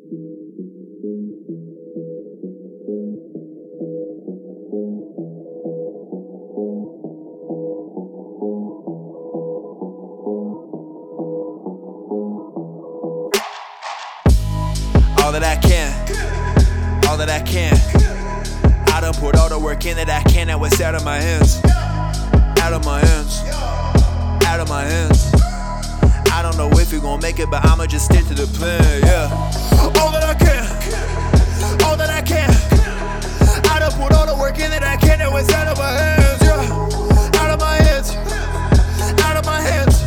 All that I can, all that I can. I done put all the work in that I can. Now it's out of my hands, out of my hands, out of my hands. I don't know if you're gonna make it, but I'ma just stick to the plan, yeah. All that I can, all that I can. I done put all the work in that I can. Now it's out of my hands, yeah. Out of my hands, out of my hands.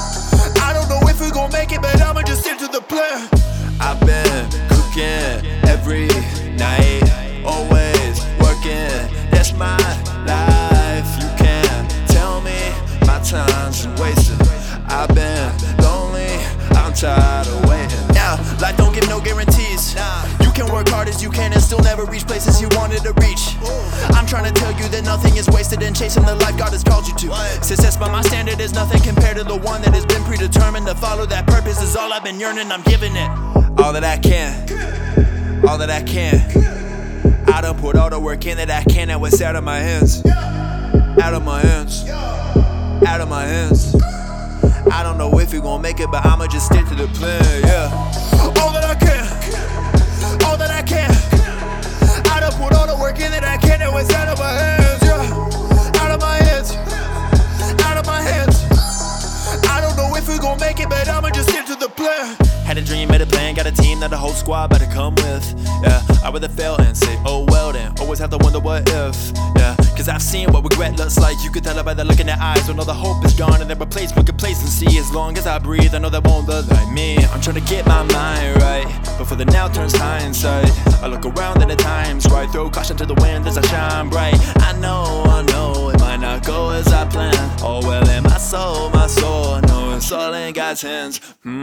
I don't know if we're gonna make it, but I'ma just stick to the plan. I've been cooking every night, always working, that's my life. You can't tell me my time's wasted. I've been lonely, I'm tired of waiting. Yeah, life don't give no guarantees. You can work hard as you can and still never reach places you wanted to reach. I'm trying to tell you that nothing is wasted in chasing the life God has called you to. Success by my standard is nothing compared to the one that has been predetermined. To follow that purpose is all I've been yearning, I'm giving it all that I can, all that I can. I done put all the work in that I can. Now it's out of my hands, out of my hands, out of my hands. I don't know if you're gonna make it, but I'ma just stick to the plan, yeah. All that I can, all that I can. I done put all the work in that I can. Now it's out of my hands, yeah. Out of my hands, out of my hands. I don't know if we're gonna make it, but I'ma just stick to the plan. Had a dream, made a plan, got a team that the whole squad better come with. Yeah, I'd rather fail and say, oh well then. Always have to wonder what if. Yeah, cause I've seen what regret looks like. You could tell it by the look in their eyes when all the hope is gone and they're replaced with complacency. As long as I breathe, I know that won't look like me. I'm trying to get my mind right before the now turns hindsight. I look around and the time's right. Throw caution to the wind as I shine bright. I know it might not go as I plan. Oh well, in my soul, I know it's all in God's hands.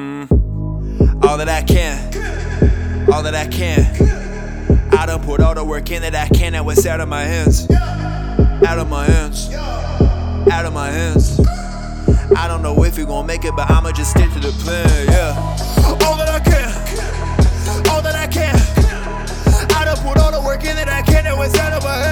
All that I can, all that I can. I done put all the work in that I can. Now it's out of my hands, out of my hands, out of my hands. I don't know if you're gonna make it, but I'ma just stick to the plan, yeah. All that I can, all that I can. I done put all the work in that I can. Now it's out of my hands.